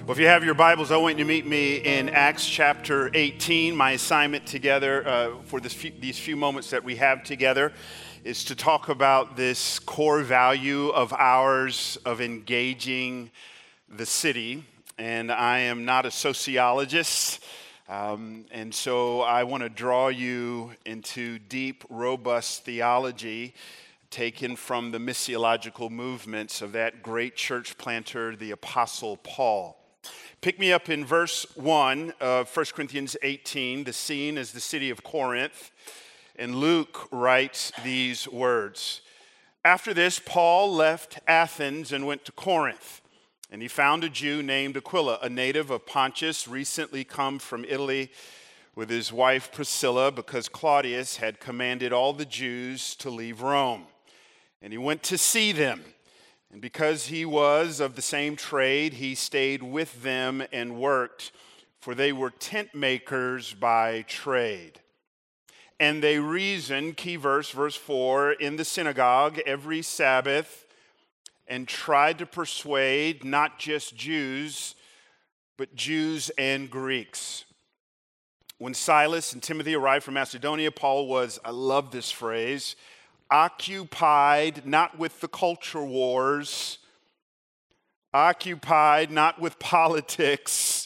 Well, if you have your Bibles, I want you to meet me in Acts chapter 18. My assignment together for these few moments that we have together is to talk about this core value of ours of engaging the city. And I am not a sociologist, and so I want to draw you into deep, robust theology taken from the missiological movements of that great church planter, the Apostle Paul. Pick me up in verse 1 of 1 Corinthians 18. The scene is the city of Corinth, and Luke writes these words. After this, Paul left Athens and went to Corinth, and he found a Jew named Aquila, a native of Pontus, recently come from Italy with his wife Priscilla, because Claudius had commanded all the Jews to leave Rome. And he went to see them. And because he was of the same trade, he stayed with them and worked, for they were tent makers by trade. And they reasoned, key verse 4, in the synagogue every Sabbath and tried to persuade not just Jews, but Jews and Greeks. When Silas and Timothy arrived from Macedonia, Paul was, I love this phrase, occupied not with the culture wars, occupied not with politics.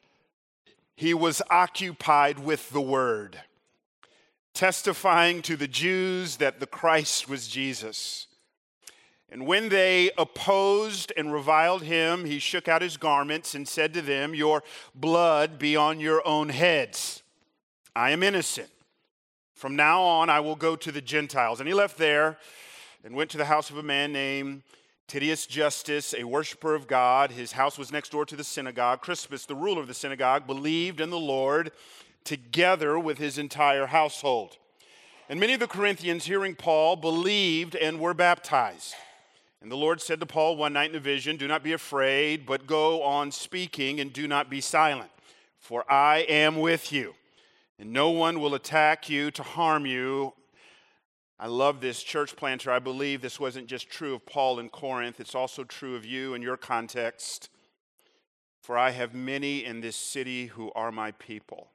He was occupied with the word, testifying to the Jews that the Christ was Jesus. And when they opposed and reviled him, he shook out his garments and said to them, "Your blood be on your own heads. I am innocent. From now on, I will go to the Gentiles." And he left there and went to the house of a man named Titius Justus, a worshiper of God. His house was next door to the synagogue. Crispus, the ruler of the synagogue, believed in the Lord together with his entire household. And many of the Corinthians, hearing Paul, believed and were baptized. And the Lord said to Paul one night in a vision, "Do not be afraid, but go on speaking and do not be silent, for I am with you. And no one will attack you to harm you." I love this church planter. I believe this wasn't just true of Paul in Corinth. It's also true of you in your context. "For I have many in this city who are my people."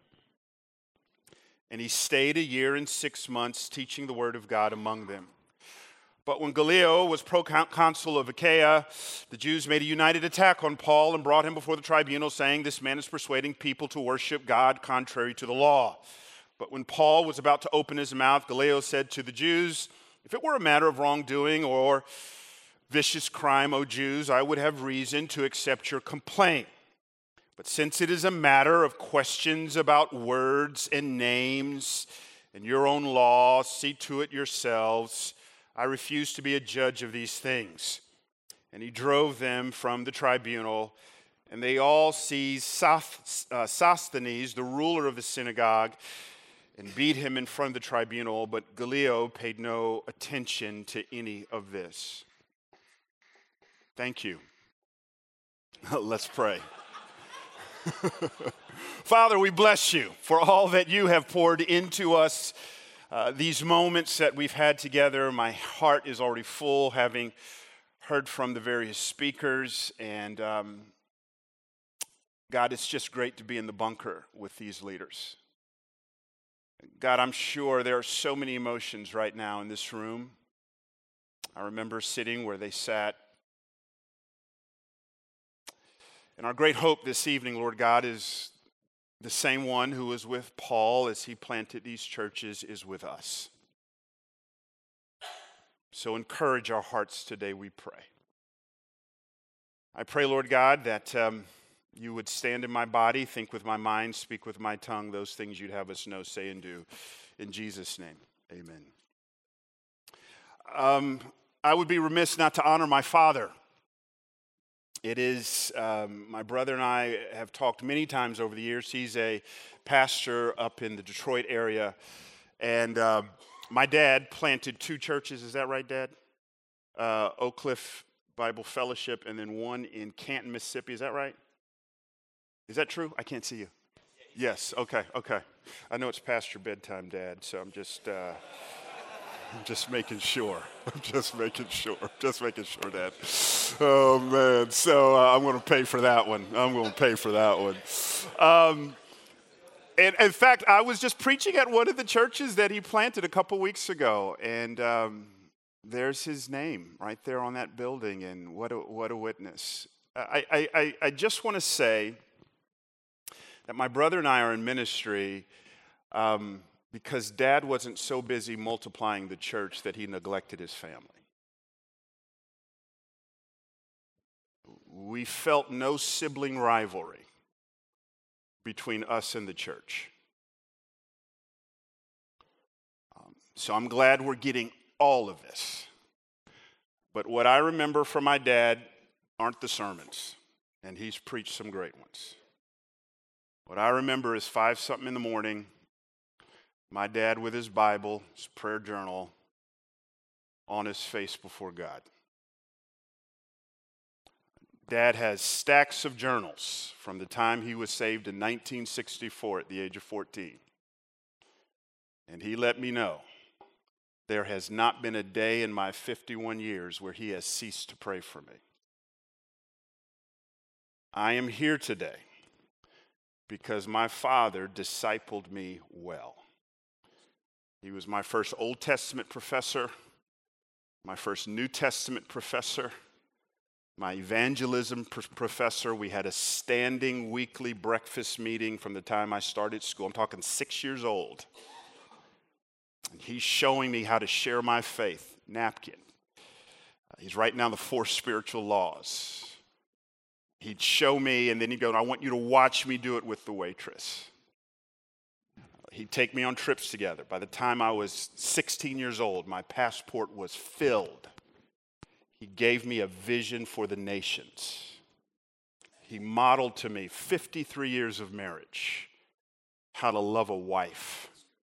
And he stayed 1 year and 6 months teaching the word of God among them. But when Gallio was proconsul of Achaia, the Jews made a united attack on Paul and brought him before the tribunal, saying, "This man is persuading people to worship God contrary to the law." But when Paul was about to open his mouth, Gallio said to the Jews, "If it were a matter of wrongdoing or vicious crime, O Jews, I would have reason to accept your complaint. But since it is a matter of questions about words and names and your own law, see to it yourselves. I refuse to be a judge of these things." And he drove them from the tribunal, and they all seized Sosthenes, the ruler of the synagogue, and beat him in front of the tribunal. But Gallio paid no attention to any of this. Thank you. Let's pray. Father, we bless you for all that you have poured into us. These moments that we've had together, my heart is already full, having heard from the various speakers. And God, it's just great to be in the bunker with these leaders. God, I'm sure there are so many emotions right now in this room. I remember sitting where they sat. And our great hope this evening, Lord God, is the same one who was with Paul as he planted these churches is with us. So encourage our hearts today, we pray. I pray, Lord God, that you would stand in my body, think with my mind, speak with my tongue, those things you'd have us know, say, and do. In Jesus' name, amen. I would be remiss not to honor my father. It is, my brother and I have talked many times over the years. He's a pastor up in the Detroit area. And my dad planted 2 churches. Is that right, Dad? Oak Cliff Bible Fellowship, and then one in Canton, Mississippi. Is that right? Is that true? I can't see you. Yes, okay. I know it's past your bedtime, Dad, so I'm just... I'm just making sure. I'm just making sure. Just making sure, Dad. Oh, man. So I'm going to pay for that one. I'm going to pay for that one. And in fact, I was just preaching at one of the churches that he planted a couple weeks ago, and there's his name right there on that building, and what a witness. I just want to say that my brother and I are in ministry because Dad wasn't so busy multiplying the church that he neglected his family. We felt no sibling rivalry between us and the church. So I'm glad we're getting all of this. But what I remember from my dad aren't the sermons, and he's preached some great ones. What I remember is 5-something in the morning, my dad with his Bible, his prayer journal, on his face before God. Dad has stacks of journals from the time he was saved in 1964 at the age of 14. And he let me know there has not been a day in my 51 years where he has ceased to pray for me. I am here today because my father discipled me well. He was my first Old Testament professor, my first New Testament professor, my evangelism professor. We had a standing weekly breakfast meeting from the time I started school. I'm talking 6 years old. And he's showing me how to share my faith. Napkin. He's writing down the 4 spiritual laws. He'd show me, and then he'd go, I want you to watch me do it with the waitress. He'd take me on trips together. By the time I was 16 years old, my passport was filled. He gave me a vision for the nations. He modeled to me 53 years of marriage, how to love a wife.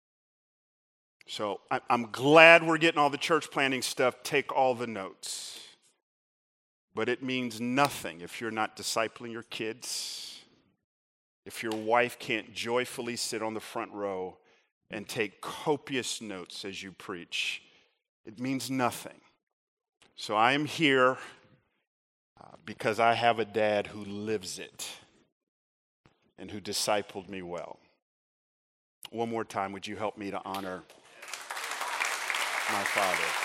So I'm glad we're getting all the church planting stuff. Take all the notes. But it means nothing if you're not discipling your kids, if your wife can't joyfully sit on the front row and take copious notes as you preach. It means nothing. So I am here because I have a dad who lives it and who discipled me well. One more time, would you help me to honor my father?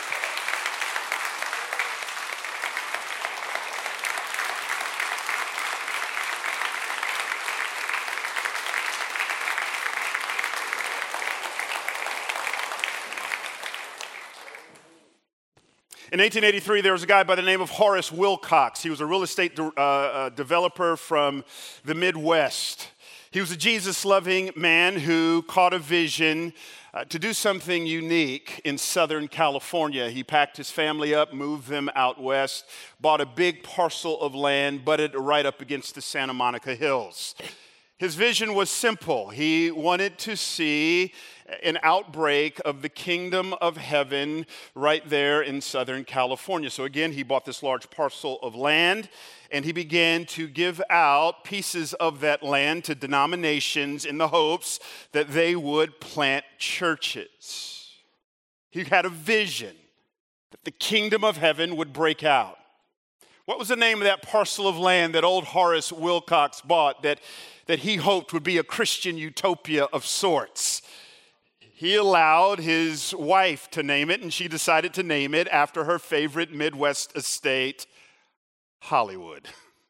In 1883, there was a guy by the name of Horace Wilcox. He was a real estate developer from the Midwest. He was a Jesus-loving man who caught a vision to do something unique in Southern California. He packed his family up, moved them out west, bought a big parcel of land, butted right up against the Santa Monica Hills. His vision was simple. He wanted to see an outbreak of the kingdom of heaven right there in Southern California. So again, he bought this large parcel of land, and he began to give out pieces of that land to denominations in the hopes that they would plant churches. He had a vision that the kingdom of heaven would break out. What was the name of that parcel of land that old Horace Wilcox bought that he hoped would be a Christian utopia of sorts? He allowed his wife to name it, and she decided to name it after her favorite Midwest estate, Hollywood.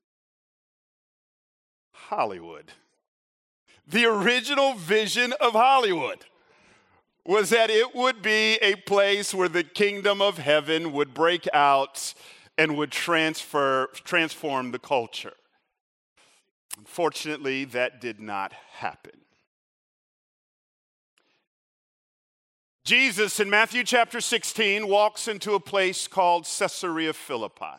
Hollywood. The original vision of Hollywood was that it would be a place where the kingdom of heaven would break out and would transform the culture. Unfortunately, that did not happen. Jesus in Matthew chapter 16 walks into a place called Caesarea Philippi.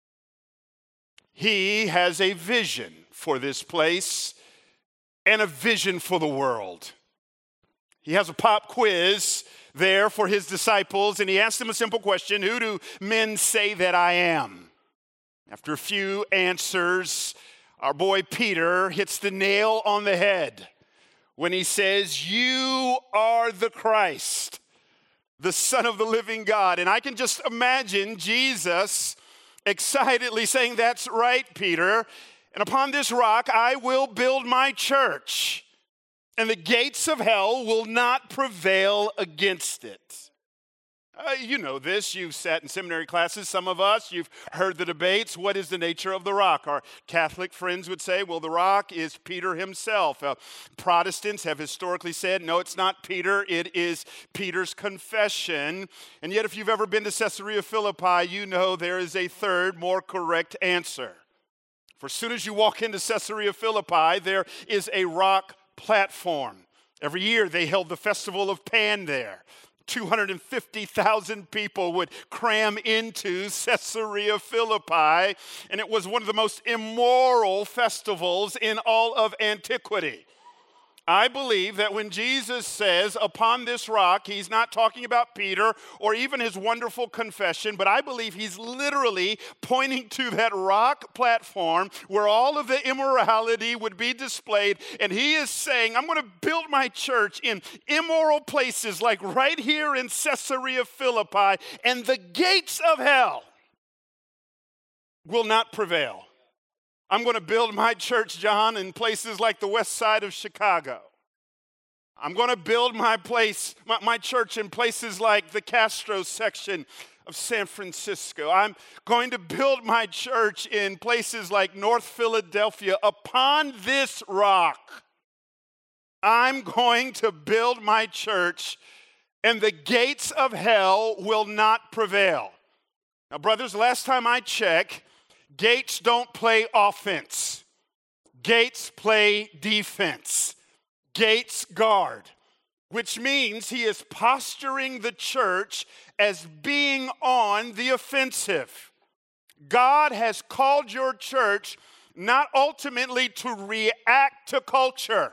He has a vision for this place and a vision for the world. He has a pop quiz there for his disciples, and he asks them a simple question: who do men say that I am? After a few answers, our boy Peter hits the nail on the head when he says, you are the Christ, the Son of the living God. And I can just imagine Jesus excitedly saying, "That's right, Peter. And upon this rock I will build my church, and the gates of hell will not prevail against it." You know this. You've sat in seminary classes, some of us. You've heard the debates. What is the nature of the rock? Our Catholic friends would say, well, the rock is Peter himself. Protestants have historically said, no, it's not Peter. It is Peter's confession. And yet, if you've ever been to Caesarea Philippi, you know there is a third, more correct answer. For as soon as you walk into Caesarea Philippi, there is a rock platform. Every year they held the Festival of Pan there. 250,000 people would cram into Caesarea Philippi, and it was one of the most immoral festivals in all of antiquity. I believe that when Jesus says, upon this rock, he's not talking about Peter or even his wonderful confession, but I believe he's literally pointing to that rock platform where all of the immorality would be displayed. And he is saying, I'm going to build my church in immoral places like right here in Caesarea Philippi, and the gates of hell will not prevail. I'm going to build my church, John, in places like the west side of Chicago. I'm going to build my church in places like the Castro section of San Francisco. I'm going to build my church in places like North Philadelphia. Upon this rock, I'm going to build my church, and the gates of hell will not prevail. Now, brothers, last time I checked, gates don't play offense. Gates play defense. Gates guard, which means he is posturing the church as being on the offensive. God has called your church not ultimately to react to culture.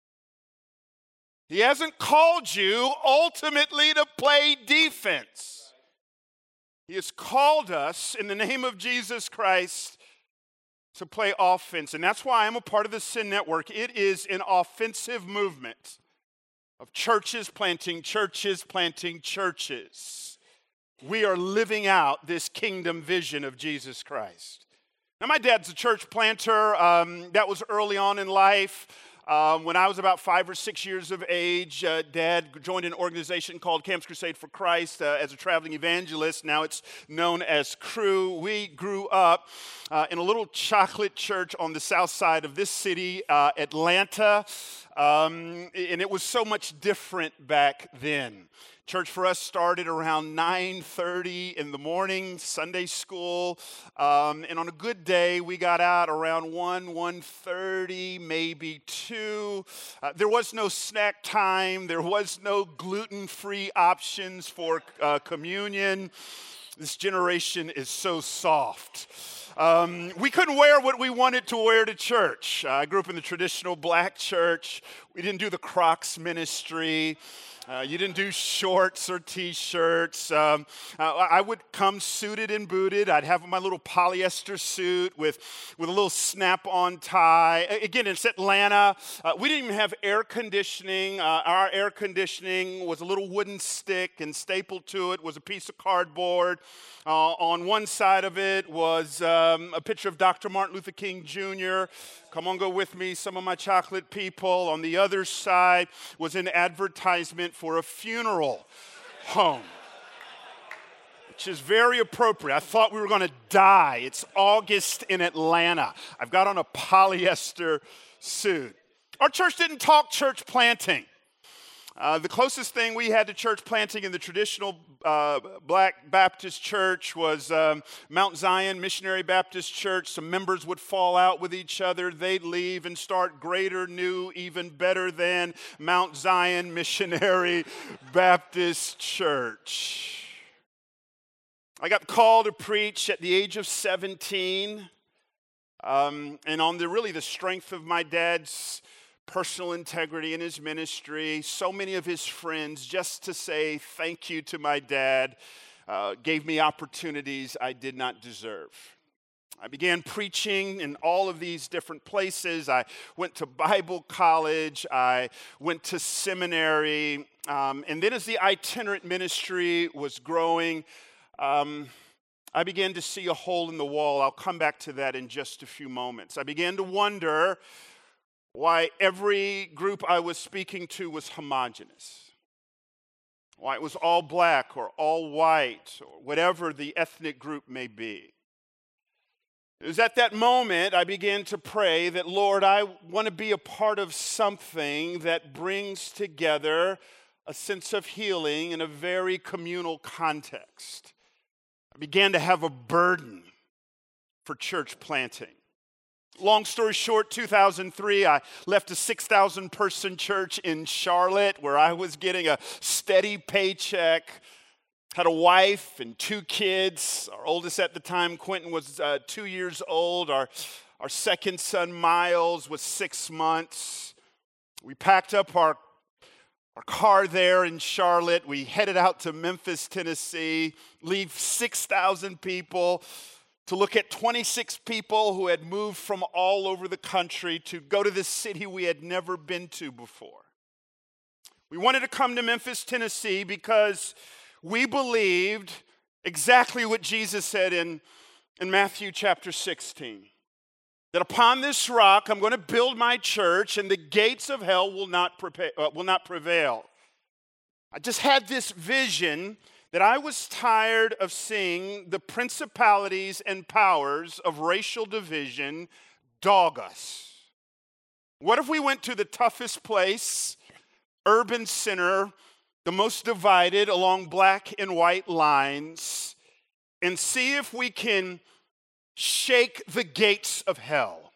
He hasn't called you ultimately to play defense. He has called us in the name of Jesus Christ to play offense. And that's why I'm a part of the Sin Network. It is an offensive movement of churches planting churches, planting churches. We are living out this kingdom vision of Jesus Christ. Now, my dad's a church planter. That was early on in life. When I was about 5 or 6 years of age, Dad joined an organization called Camps Crusade for Christ as a traveling evangelist. Now it's known as Cru. We grew up in a little chocolate church on the south side of this city, Atlanta, and it was so much different back then. Church for us started around 9:30 in the morning, Sunday school, and on a good day, we got out around 1:30, maybe 2. There was no snack time. There was no gluten-free options for communion. This generation is so soft. We couldn't wear what we wanted to wear to church. I grew up in the traditional black church. We didn't do the Crocs ministry. You didn't do shorts or T-shirts. I would come suited and booted. I'd have my little polyester suit with a little snap-on tie. Again, it's Atlanta. We didn't even have air conditioning. Our air conditioning was a little wooden stick, and stapled to it was a piece of cardboard. On one side of it was a picture of Dr. Martin Luther King Jr. Come on, go with me, some of my chocolate people. On the other side was an advertisement for a funeral home, which is very appropriate. I thought we were going to die. It's August in Atlanta. I've got on a polyester suit. Our church didn't talk church planting. The closest thing we had to church planting in the traditional Black Baptist church was Mount Zion Missionary Baptist Church. Some members would fall out with each other. They'd leave and start greater, new, even better than Mount Zion Missionary Baptist Church. I got called to preach at the age of 17, and on the strength of my dad's personal integrity in his ministry, so many of his friends, just to say thank you to my dad, gave me opportunities I did not deserve. I began preaching in all of these different places. I went to Bible college. I went to seminary. And then as the itinerant ministry was growing, I began to see a hole in the wall. I'll come back to that in just a few moments. I began to wonder why every group I was speaking to was homogenous. Why it was all black or all white or whatever the ethnic group may be. It was at that moment I began to pray that, Lord, I want to be a part of something that brings together a sense of healing in a very communal context. I began to have a burden for church planting. Long story short, 2003, I left a 6,000 person church in Charlotte where I was getting a steady paycheck. Had a wife and 2 kids. Our oldest at the time, Quentin, was 2 years old. Our second son, Miles, was 6 months. We packed up our car there in Charlotte. We headed out to Memphis, Tennessee, leave 6,000 people to look at 26 people who had moved from all over the country to go to this city we had never been to before. We wanted to come to Memphis, Tennessee because we believed exactly what Jesus said in Matthew chapter 16. That upon this rock I'm going to build my church and the gates of hell will not prevail. I just had this vision that I was tired of seeing the principalities and powers of racial division dog us. What if we went to the toughest place, urban center, the most divided along black and white lines, and see if we can shake the gates of hell?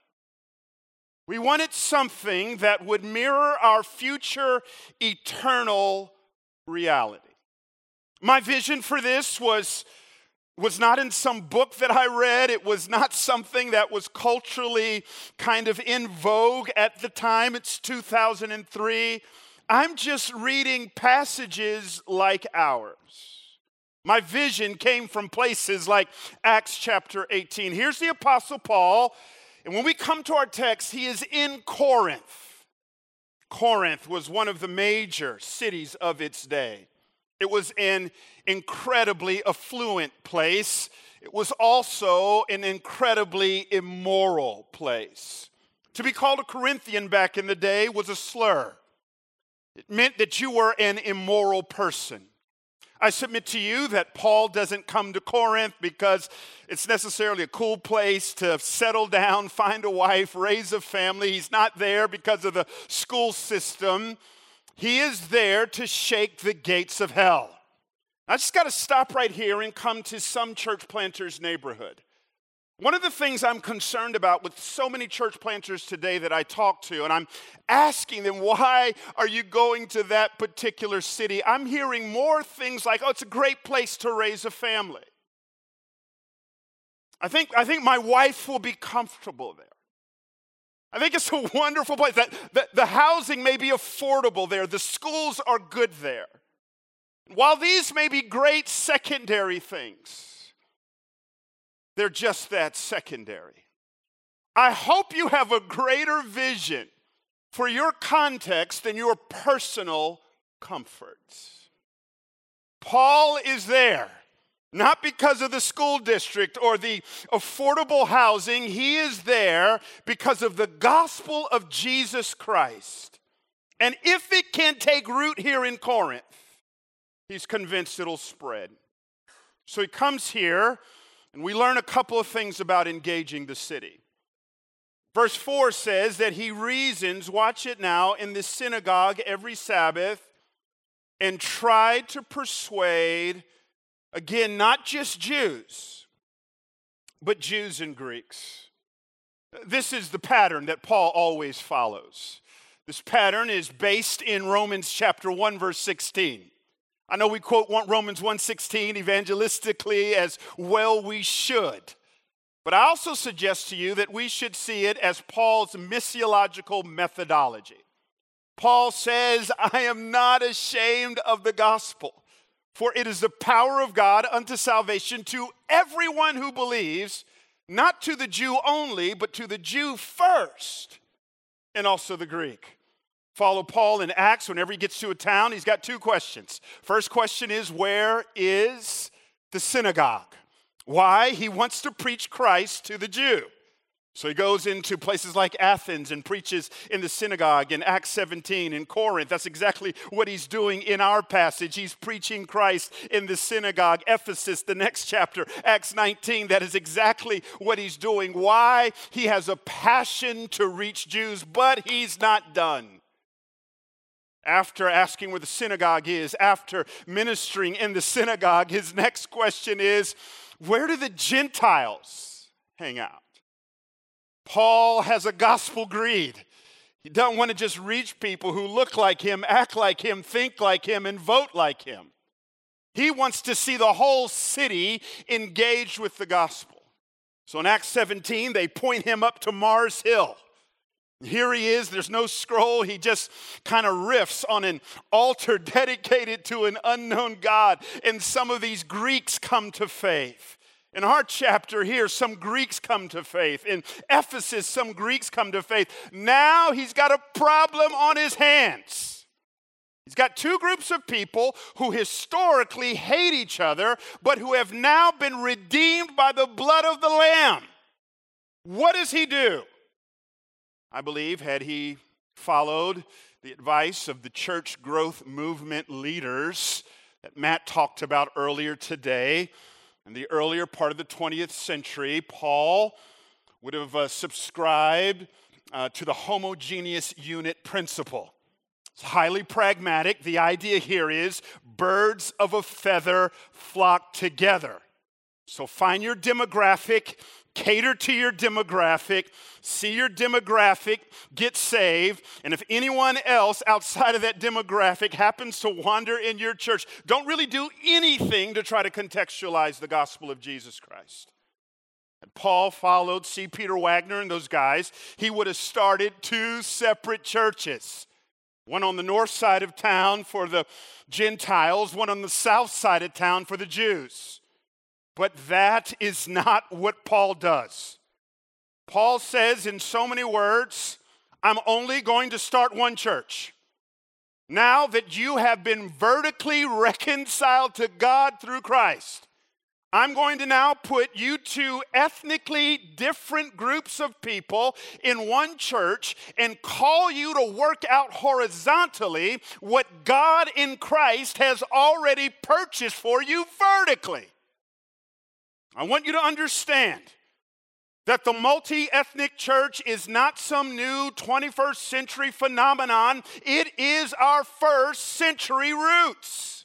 We wanted something that would mirror our future eternal reality. My vision for this was not in some book that I read. It was not something that was culturally kind of in vogue at the time. It's 2003. I'm just reading passages like ours. My vision came from places like Acts chapter 18. Here's the Apostle Paul, and when we come to our text, he is in Corinth. Corinth was one of the major cities of its day. It was an incredibly affluent place. It was also an incredibly immoral place. To be called a Corinthian back in the day was a slur. It meant that you were an immoral person. I submit to you that Paul doesn't come to Corinth because it's necessarily a cool place to settle down, find a wife, raise a family. He's not there because of the school system. He is there to shake the gates of hell. I just got to stop right here and come to some church planters' neighborhood. One of the things I'm concerned about with so many church planters today that I talk to, and I'm asking them, why are you going to that particular city? I'm hearing more things like, oh, it's a great place to raise a family. I think my wife will be comfortable there. I think it's a wonderful place. The housing may be affordable there. The schools are good there. While these may be great secondary things, they're just that, secondary. I hope you have a greater vision for your context than your personal comforts. Paul is there, not because of the school district or the affordable housing. He is there because of the gospel of Jesus Christ. And if it can take root here in Corinth, he's convinced it'll spread. So he comes here, and we learn a couple of things about engaging the city. Verse 4 says that he reasons, watch it now, in the synagogue every Sabbath and tried to persuade, again, not just Jews, but Jews and Greeks. This is the pattern that Paul always follows. This pattern is based in Romans chapter 1, verse 16. I know we quote Romans 1:16 evangelistically, as well we should. But I also suggest to you that we should see it as Paul's missiological methodology. Paul says, I am not ashamed of the gospel, for it is the power of God unto salvation to everyone who believes, not to the Jew only, but to the Jew first, and also the Greek. Follow Paul in Acts. Whenever he gets to a town, he's got two questions. First question is, where is the synagogue? Why? He wants to preach Christ to the Jew. So he goes into places like Athens and preaches in the synagogue in Acts 17 in Corinth. That's exactly what he's doing in our passage. He's preaching Christ in the synagogue. Ephesus, the next chapter, Acts 19, that is exactly what he's doing. Why? He has a passion to reach Jews, but he's not done. After asking where the synagogue is, after ministering in the synagogue, his next question is, where do the Gentiles hang out? Paul has a gospel greed. He doesn't want to just reach people who look like him, act like him, think like him, and vote like him. He wants to see the whole city engaged with the gospel. So in Acts 17, they point him up to Mars Hill. Here he is, there's no scroll, he just kind of riffs on an altar dedicated to an unknown God, and some of these Greeks come to faith. In our chapter here, some Greeks come to faith. In Ephesus, some Greeks come to faith. Now he's got a problem on his hands. He's got two groups of people who historically hate each other, but who have now been redeemed by the blood of the Lamb. What does he do? I believe, had he followed the advice of the church growth movement leaders that Matt talked about earlier today, in the earlier part of the 20th century, Paul would have subscribed to the homogeneous unit principle. It's highly pragmatic. The idea here is birds of a feather flock together. So find your demographic, cater to your demographic, see your demographic, get saved, and if anyone else outside of that demographic happens to wander in your church, don't really do anything to try to contextualize the gospel of Jesus Christ. And Paul followed C. Peter Wagner and those guys. He would have started two separate churches. One on the north side of town for the Gentiles, one on the south side of town for the Jews. But that is not what Paul does. Paul says in so many words, I'm only going to start one church. Now that you have been vertically reconciled to God through Christ, I'm going to now put you two ethnically different groups of people in one church and call you to work out horizontally what God in Christ has already purchased for you vertically. I want you to understand that the multi-ethnic church is not some new 21st century phenomenon. It is our first century roots.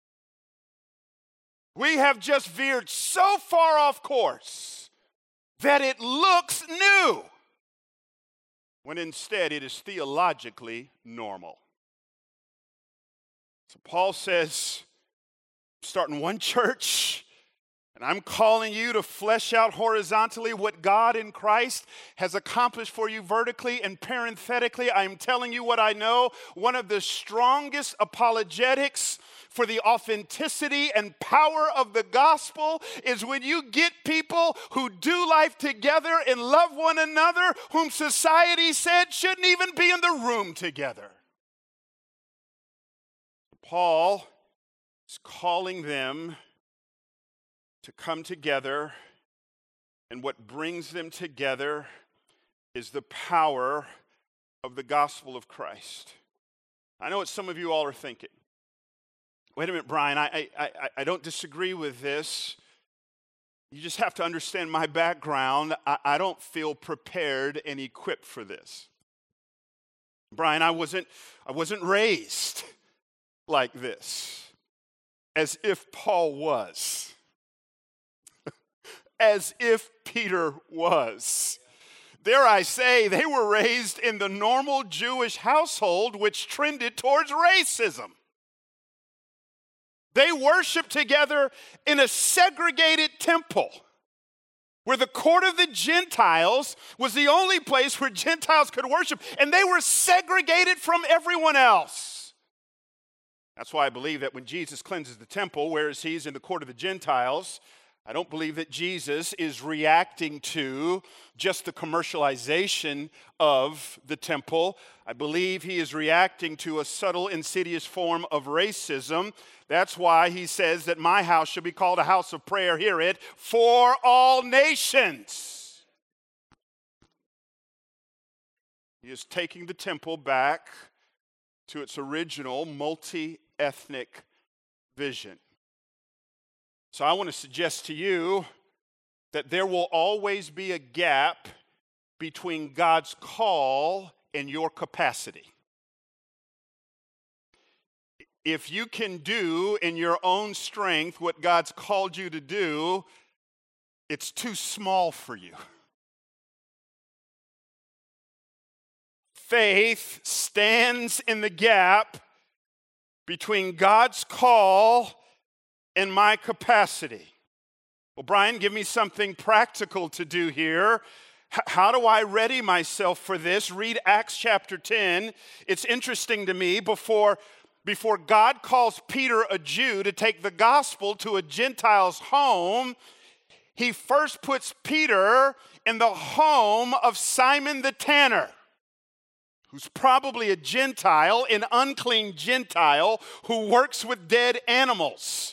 We have just veered so far off course that it looks new, when instead it is theologically normal. So Paul says, starting one church, and I'm calling you to flesh out horizontally what God in Christ has accomplished for you vertically, and parenthetically, I'm telling you what I know. One of the strongest apologetics for the authenticity and power of the gospel is when you get people who do life together and love one another, whom society said shouldn't even be in the room together. Paul is calling them to come together, and what brings them together is the power of the gospel of Christ. I know what some of you all are thinking. Wait a minute, Brian, I don't disagree with this. You just have to understand my background. I don't feel prepared and equipped for this. Brian, I wasn't raised like this, as if Paul was. As if Peter was. Dare I say, they were raised in the normal Jewish household which trended towards racism. They worshiped together in a segregated temple where the court of the Gentiles was the only place where Gentiles could worship, and they were segregated from everyone else. That's why I believe that when Jesus cleanses the temple, whereas he's in the court of the Gentiles, I don't believe that Jesus is reacting to just the commercialization of the temple. I believe he is reacting to a subtle, insidious form of racism. That's why he says that my house should be called a house of prayer, hear it, for all nations. He is taking the temple back to its original multi-ethnic vision. So I want to suggest to you that there will always be a gap between God's call and your capacity. If you can do in your own strength what God's called you to do, it's too small for you. Faith stands in the gap between God's call and my capacity. Well, Brian, give me something practical to do here. How do I ready myself for this? Read Acts chapter 10. It's interesting to me, before God calls Peter, a Jew, to take the gospel to a Gentile's home, he first puts Peter in the home of Simon the tanner, who's probably a Gentile, an unclean Gentile who works with dead animals.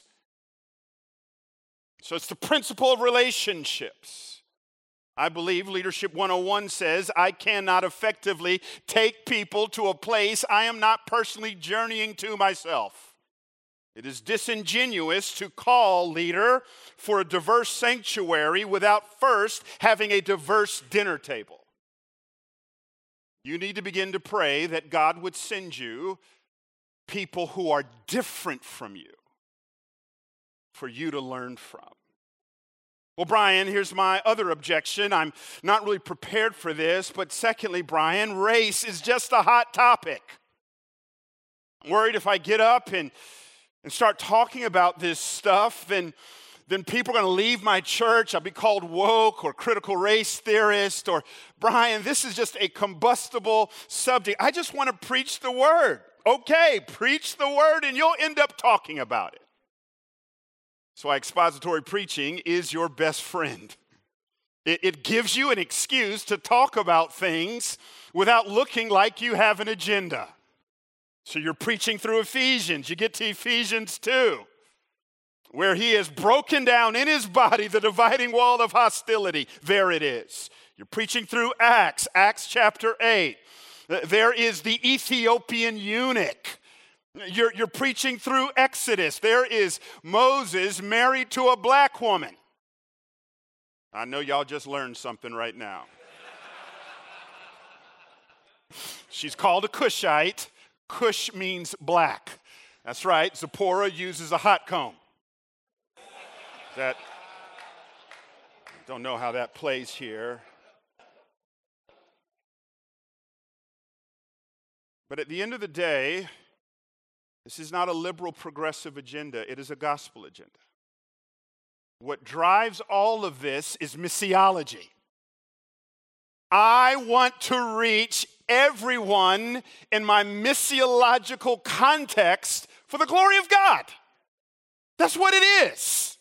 So it's the principle of relationships. I believe Leadership 101 says, I cannot effectively take people to a place I am not personally journeying to myself. It is disingenuous to call leader for a diverse sanctuary without first having a diverse dinner table. You need to begin to pray that God would send you people who are different from you for you to learn from. Well, Brian, here's my other objection. I'm not really prepared for this, but secondly, Brian, race is just a hot topic. I'm worried if I get up and start talking about this stuff, then people are going to leave my church. I'll be called woke or critical race theorist, or Brian, this is just a combustible subject. I just want to preach the word. Okay, preach the word and you'll end up talking about it. That's why expository preaching is your best friend. It gives you an excuse to talk about things without looking like you have an agenda. So you're preaching through Ephesians. You get to Ephesians 2, where he has broken down in his body the dividing wall of hostility. There it is. You're preaching through Acts chapter 8. There is the Ethiopian eunuch. You're preaching through Exodus. There is Moses married to a black woman. I know y'all just learned something right now. She's called a Cushite. Cush means black. That's right. Zipporah uses a hot comb. I don't know how that plays here. But at the end of the day, this is not a liberal progressive agenda. It is a gospel agenda. What drives all of this is missiology. I want to reach everyone in my missiological context for the glory of God. That's what it is.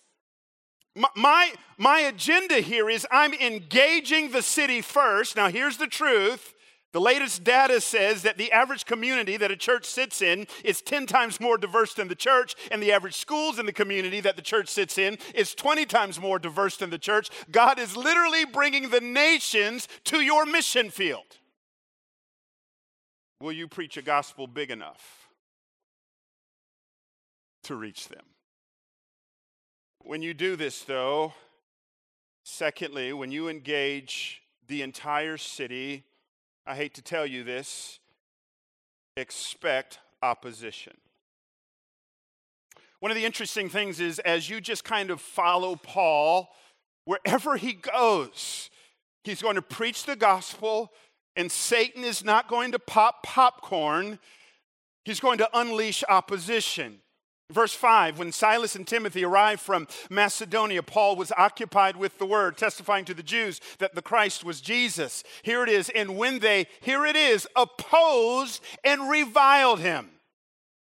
My agenda here is I'm engaging the city first. Now here's the truth. The latest data says that the average community that a church sits in is 10 times more diverse than the church, and the average schools in the community that the church sits in is 20 times more diverse than the church. God is literally bringing the nations to your mission field. Will you preach a gospel big enough to reach them? When you do this, though, secondly, when you engage the entire city, I hate to tell you this, expect opposition. One of the interesting things is, as you just kind of follow Paul, wherever he goes, he's going to preach the gospel, and Satan is not going to pop popcorn. He's going to unleash opposition. Verse 5, when Silas and Timothy arrived from Macedonia, Paul was occupied with the word, testifying to the Jews that the Christ was Jesus. Here it is, and when they, opposed and reviled him.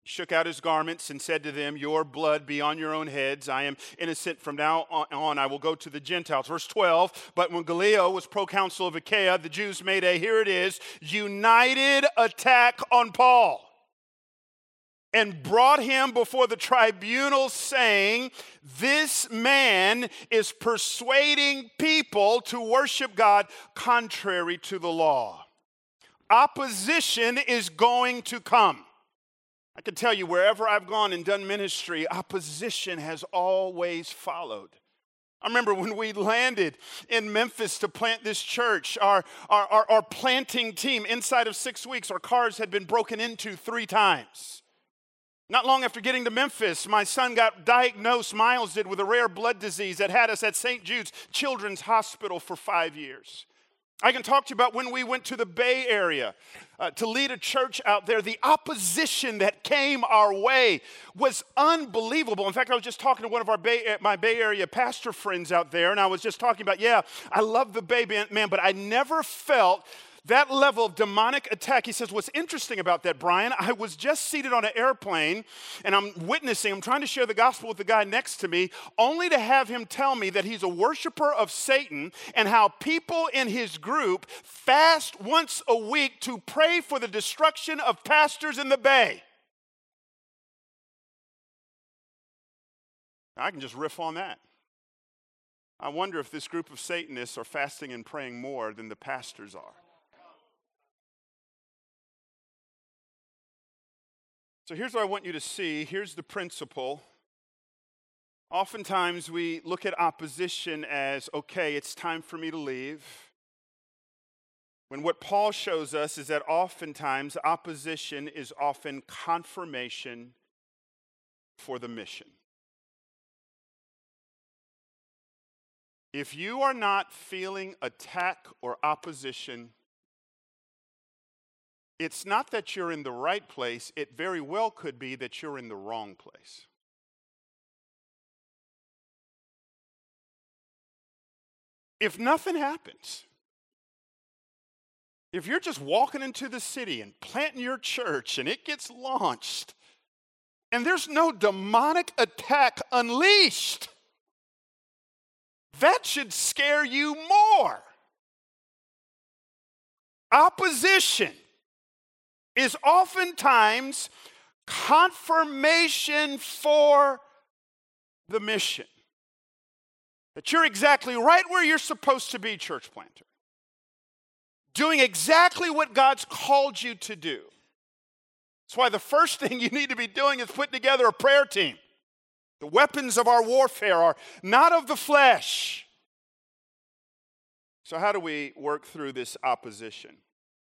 shook out his garments and said to them, your blood be on your own heads. I am innocent. From now on, I will go to the Gentiles. Verse 12, but when Gallio was proconsul of Achaia, the Jews made a, here it is, united attack on Paul and brought him before the tribunal, saying, this man is persuading people to worship God contrary to the law. Opposition is going to come. I can tell you, wherever I've gone and done ministry, opposition has always followed. I remember when we landed in Memphis to plant this church, our planting team, inside of 6 weeks, our cars had been broken into 3 times. Not long after getting to Memphis, my son got diagnosed, Miles did, with a rare blood disease that had us at St. Jude's Children's Hospital for 5 years. I can talk to you about when we went to the Bay Area to lead a church out there. The opposition that came our way was unbelievable. In fact, I was just talking to one of my Bay Area pastor friends out there, and I was just talking about, I love the Bay, man, but I never felt that level of demonic attack. He says, what's interesting about that, Brian, I was just seated on an airplane and I'm trying to share the gospel with the guy next to me, only to have him tell me that he's a worshiper of Satan and how people in his group fast once a week to pray for the destruction of pastors in the Bay. I can just riff on that. I wonder if this group of Satanists are fasting and praying more than the pastors are. So here's what I want you to see. Here's the principle. Oftentimes we look at opposition as, okay, it's time for me to leave. When what Paul shows us is that oftentimes opposition is often confirmation for the mission. If you are not feeling attack or opposition, it's not that you're in the right place. It very well could be that you're in the wrong place. If nothing happens, if you're just walking into the city and planting your church and it gets launched and there's no demonic attack unleashed, that should scare you more. Opposition is oftentimes confirmation for the mission. That you're exactly right where you're supposed to be, church planter. Doing exactly what God's called you to do. That's why the first thing you need to be doing is putting together a prayer team. The weapons of our warfare are not of the flesh. So how do we work through this opposition?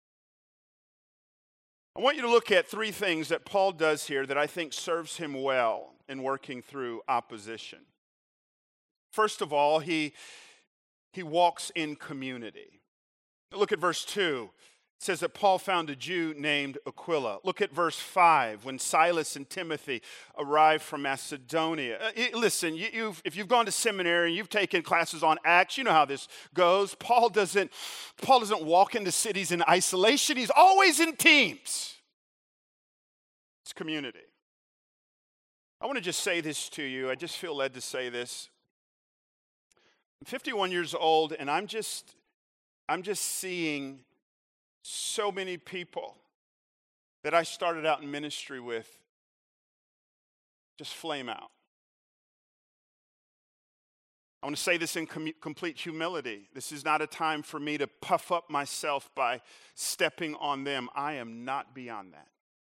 I want you to look at 3 things that Paul does here that I think serves him well in working through opposition. First of all, he walks in community. Look at verse 2. It says that Paul found a Jew named Aquila. Look at verse 5, when Silas and Timothy arrived from Macedonia. Listen, if you've gone to seminary and you've taken classes on Acts, you know how this goes. Paul doesn't walk into cities in isolation. He's always in teams. It's community. I want to just say this to you. I just feel led to say this. I'm 51 years old, and I'm just seeing so many people that I started out in ministry with just flame out. I want to say this in complete humility. This is not a time for me to puff up myself by stepping on them. I am not beyond that.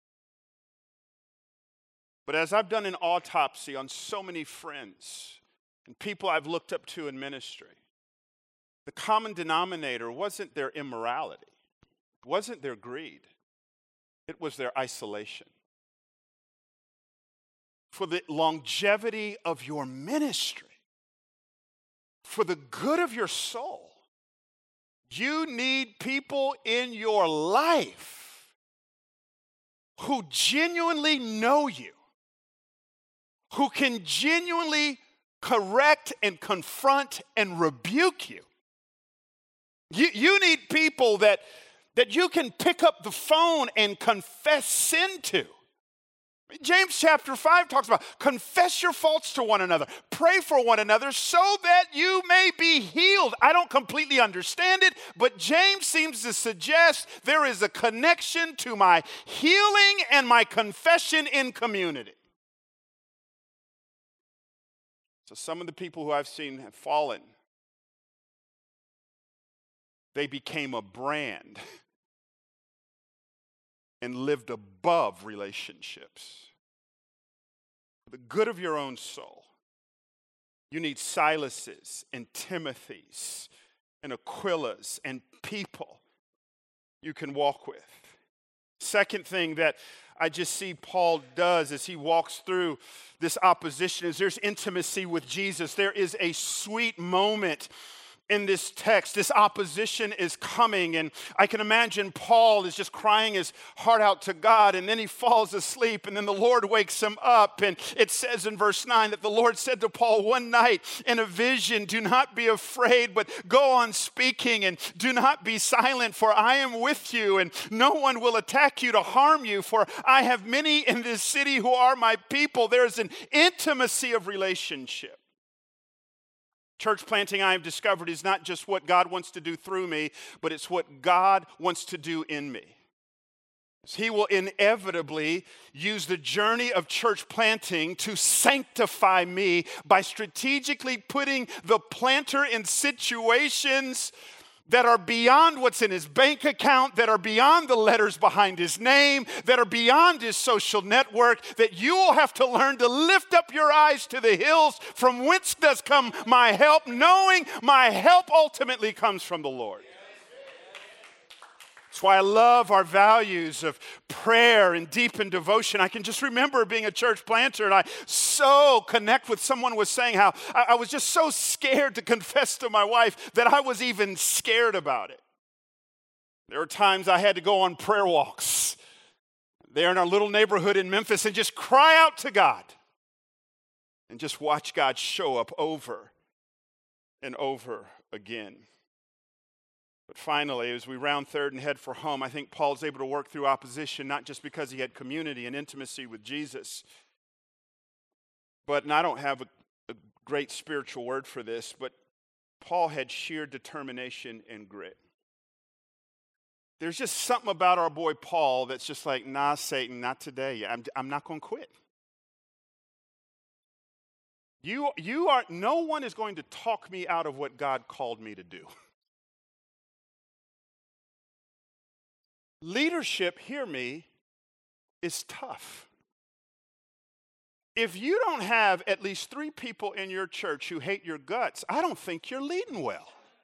But as I've done an autopsy on so many friends and people I've looked up to in ministry, the common denominator wasn't their immorality. It wasn't their greed. It was their isolation. For the longevity of your ministry, for the good of your soul, you need people in your life who genuinely know you, who can genuinely correct and confront and rebuke you. You need people that you can pick up the phone and confess sin to. James chapter 5 talks about confess your faults to one another, pray for one another so that you may be healed. I don't completely understand it, but James seems to suggest there is a connection to my healing and my confession in community. So some of the people who I've seen have fallen, they became a brand and lived above relationships. For the good of your own soul, you need Silases and Timothys and Aquilas and people you can walk with. Second thing that I just see Paul does as he walks through this opposition is there's intimacy with Jesus. There is a sweet moment in this text. This opposition is coming, and I can imagine Paul is just crying his heart out to God, and then he falls asleep, and then the Lord wakes him up, and it says in verse 9 that the Lord said to Paul one night in a vision, "Do not be afraid, but go on speaking, and do not be silent, for I am with you, and no one will attack you to harm you, for I have many in this city who are my people." There's an intimacy of relationship. Church planting, I have discovered, is not just what God wants to do through me, but it's what God wants to do in me. He will inevitably use the journey of church planting to sanctify me by strategically putting the planter in situations that are beyond what's in his bank account, that are beyond the letters behind his name, that are beyond his social network, that you will have to learn to lift up your eyes to the hills from whence does come my help, knowing my help ultimately comes from the Lord. That's why I love our values of prayer and deepened devotion. I can just remember being a church planter, and I so connect with someone was saying how I was just so scared to confess to my wife that I was even scared about it. There were times I had to go on prayer walks there in our little neighborhood in Memphis and just cry out to God and just watch God show up over and over again. But finally, as we round third and head for home, I think Paul's able to work through opposition, not just because he had community and intimacy with Jesus, and I don't have a great spiritual word for this, but Paul had sheer determination and grit. There's just something about our boy Paul that's just like, nah, Satan, not today. I'm not going to quit. No one is going to talk me out of what God called me to do. Leadership, hear me, is tough. If you don't have at least 3 people in your church who hate your guts, I don't think you're leading well.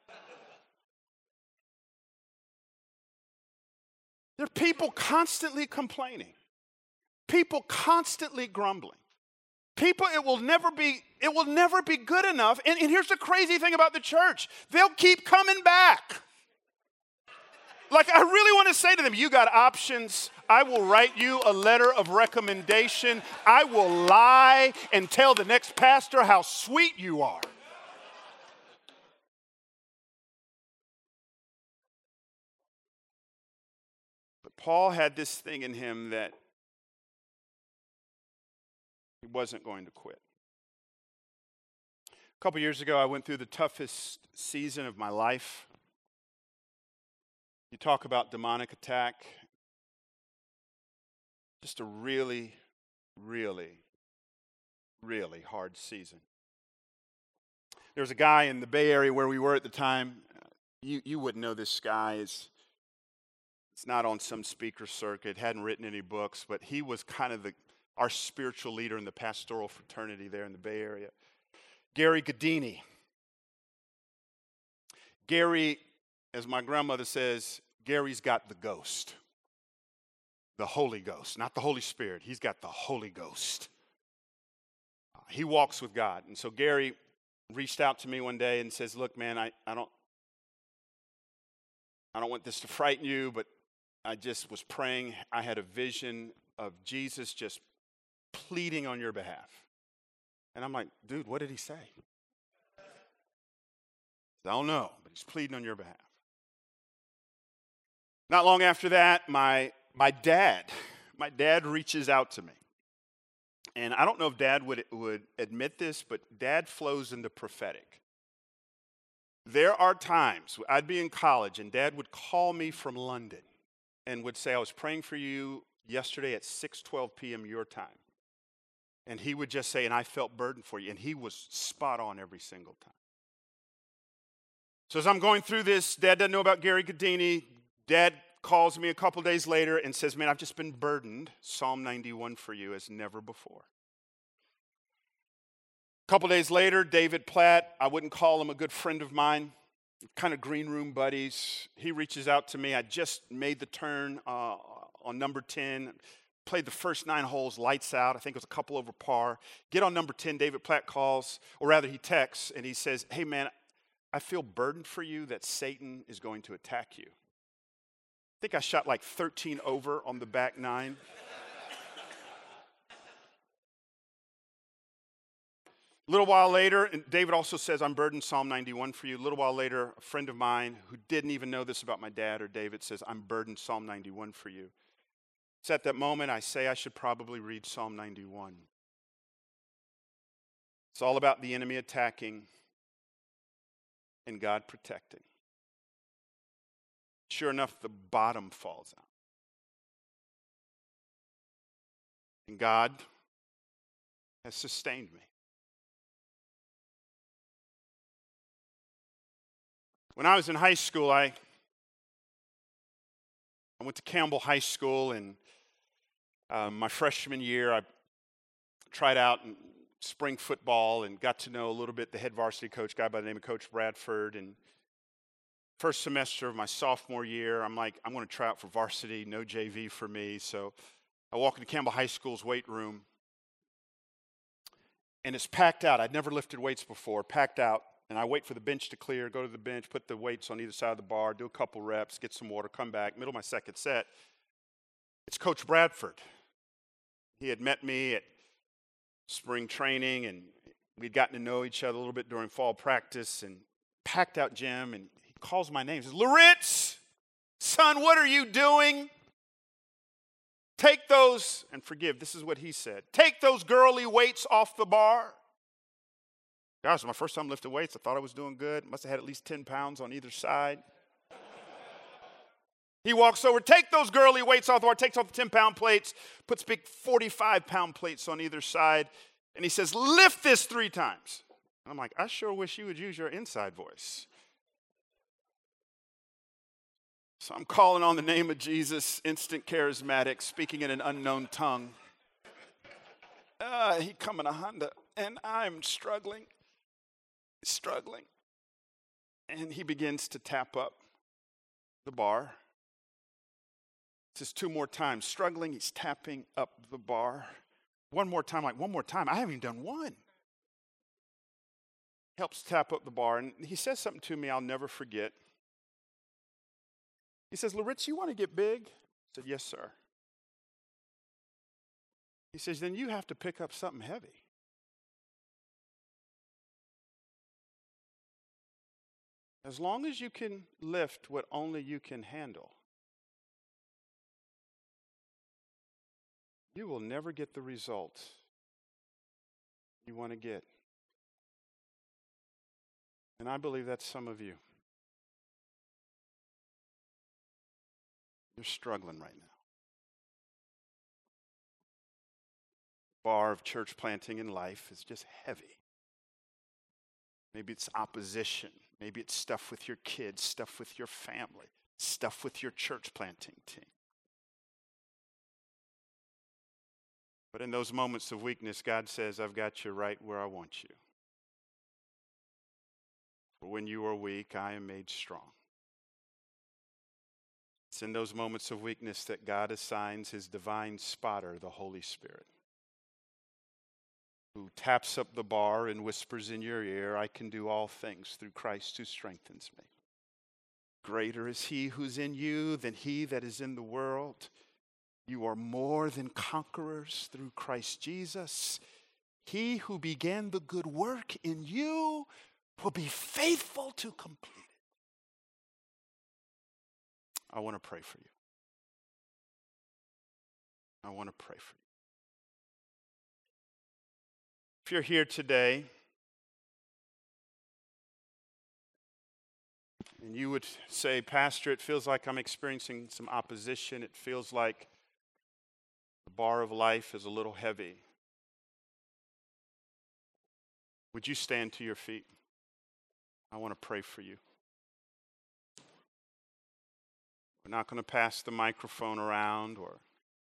There are people constantly complaining, people constantly grumbling. People, it will never be good enough. And here's the crazy thing about the church. They'll keep coming back. Like, I really want to say to them, you got options. I will write you a letter of recommendation. I will lie and tell the next pastor how sweet you are. But Paul had this thing in him that he wasn't going to quit. A couple years ago, I went through the toughest season of my life. You talk about demonic attack. Just a really, really, really hard season. There was a guy in the Bay Area where we were at the time. You wouldn't know this guy. It's not on some speaker circuit, hadn't written any books, but he was kind of our spiritual leader in the pastoral fraternity there in the Bay Area. Gary Gadini. Gary, as my grandmother says, Gary's got the ghost. The Holy Ghost, not the Holy Spirit. He's got the Holy Ghost. He walks with God. And so Gary reached out to me one day and says, look, man, I don't want this to frighten you, but I just was praying. I had a vision of Jesus just pleading on your behalf. And I'm like, dude, what did he say? I don't know, but he's pleading on your behalf. Not long after that, my dad reaches out to me. And I don't know if Dad would admit this, but Dad flows in the prophetic. There are times I'd be in college and Dad would call me from London and would say, I was praying for you yesterday at 6:12 p.m. your time. And he would just say, and I felt burdened for you. And he was spot on every single time. So as I'm going through this, Dad doesn't know about Gary Gadini. Dad calls me a couple days later and says, man, I've just been burdened. Psalm 91 for you as never before. A couple days later, David Platt, I wouldn't call him a good friend of mine, kind of green room buddies. He reaches out to me. I just made the turn on number 10, played the first 9 holes, lights out. I think it was a couple over par. Get on number 10, David Platt calls, or rather he texts, and he says, hey man, I feel burdened for you that Satan is going to attack you. I think I shot like 13 over on the back 9. A little while later, and David also says, I'm burdened, Psalm 91 for you. A little while later, a friend of mine who didn't even know this about my dad or David says, I'm burdened, Psalm 91 for you. It's at that moment I say I should probably read Psalm 91. It's all about the enemy attacking and God protecting. Sure enough, the bottom falls out. And God has sustained me. When I was in high school, I went to Campbell High School, and my freshman year, I tried out in spring football and got to know a little bit the head varsity coach, a guy by the name of Coach Bradford. And first semester of my sophomore year, I'm like, I'm going to try out for varsity, no JV for me. So I walk into Campbell High School's weight room, and it's packed out. I'd never lifted weights before, packed out. And I wait for the bench to clear, go to the bench, put the weights on either side of the bar, do a couple reps, get some water, come back. Middle of my second set, it's Coach Bradford. He had met me at spring training, and we'd gotten to know each other a little bit during fall practice, and packed out gym, and he calls my name. He says, Loritz, son, what are you doing? Take those, and forgive, this is what he said, take those girly weights off the bar. Gosh, my first time lifting weights, I thought I was doing good. Must have had at least 10 pounds on either side. He walks over, take those girly weights off the bar, takes off the 10-pound plates, puts big 45-pound plates on either side, and he says, lift this 3 times. And I'm like, I sure wish you would use your inside voice. So I'm calling on the name of Jesus, instant charismatic, speaking in an unknown tongue. He come in a Honda, and I'm struggling. And he begins to tap up the bar. It says 2 more times. Struggling, he's tapping up the bar. One more time, like 1 more time. I haven't even done 1. Helps tap up the bar. And he says something to me I'll never forget. He says, Loritz, you want to get big? I said, yes, sir. He says, then you have to pick up something heavy. As long as you can lift what only you can handle, you will never get the result you want to get. And I believe that's some of you. You're struggling right now. The bar of church planting in life is just heavy. Maybe it's opposition. Maybe it's stuff with your kids, stuff with your family, stuff with your church planting team. But in those moments of weakness, God says, I've got you right where I want you. For when you are weak, I am made strong. It's in those moments of weakness that God assigns his divine spotter, the Holy Spirit, who taps up the bar and whispers in your ear, I can do all things through Christ who strengthens me. Greater is he who's in you than he that is in the world. You are more than conquerors through Christ Jesus. He who began the good work in you will be faithful to complete it. I want to pray for you. I want to pray for you. If you're here today and you would say, Pastor, it feels like I'm experiencing some opposition. It feels like the bar of life is a little heavy. Would you stand to your feet? I want to pray for you. We're not going to pass the microphone around, but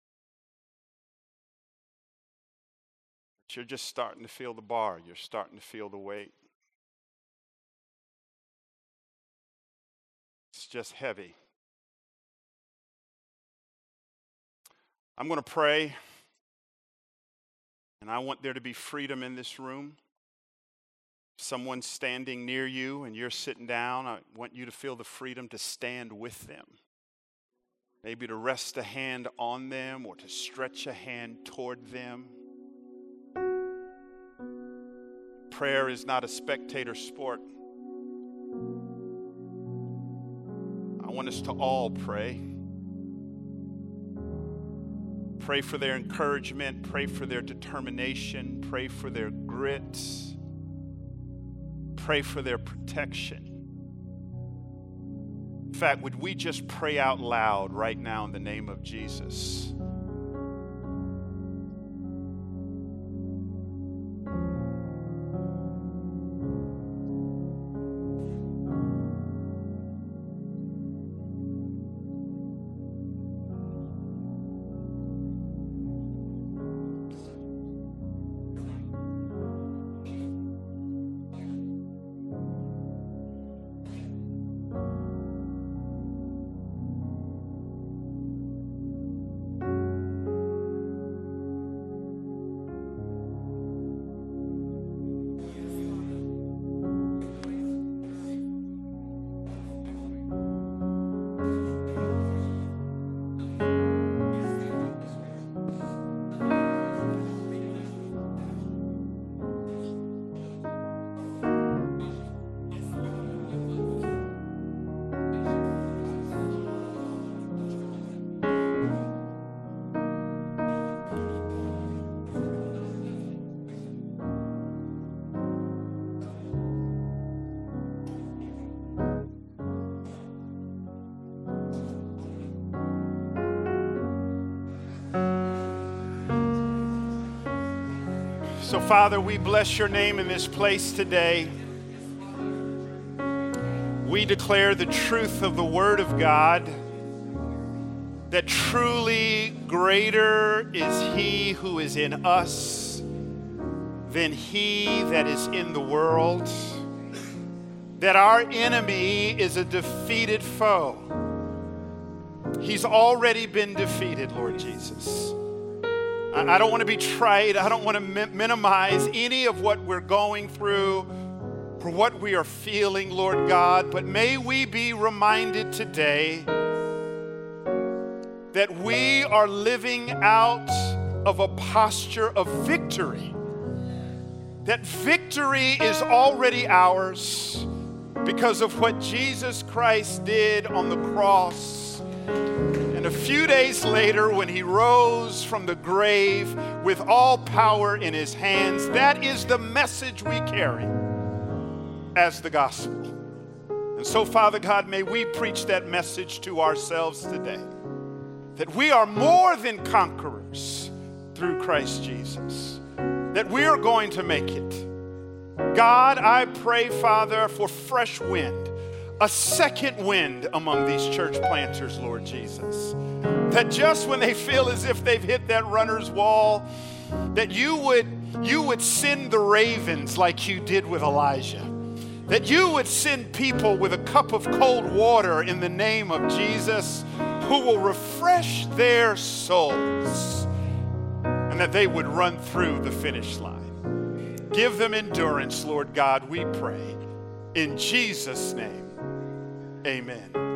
you're just starting to feel the bar. You're starting to feel the weight. It's just heavy. I'm going to pray, and I want there to be freedom in this room. Someone's standing near you and you're sitting down, I want you to feel the freedom to stand with them. Maybe to rest a hand on them or to stretch a hand toward them. Prayer is not a spectator sport. I want us to all pray. Pray for their encouragement. Pray for their determination. Pray for their grit. Pray for their protection. In fact, would we just pray out loud right now in the name of Jesus? So, Father, we bless your name in this place today. We declare the truth of the Word of God, that truly greater is He who is in us than he that is in the world, that our enemy is a defeated foe. He's already been defeated, Lord Jesus. I don't want to be trite. I don't want to minimize any of what we're going through or what we are feeling, Lord God. But may we be reminded today that we are living out of a posture of victory. That victory is already ours because of what Jesus Christ did on the cross. And a few days later, when he rose from the grave with all power in his hands, that is the message we carry as the gospel. And so, Father God, may we preach that message to ourselves today, that we are more than conquerors through Christ Jesus, that we are going to make it. God, I pray, Father, for fresh wind, a second wind among these church planters, Lord Jesus. That just when they feel as if they've hit that runner's wall, that you would send the ravens like you did with Elijah. That you would send people with a cup of cold water in the name of Jesus who will refresh their souls, and that they would run through the finish line. Give them endurance, Lord God, we pray. In Jesus' name. Amen.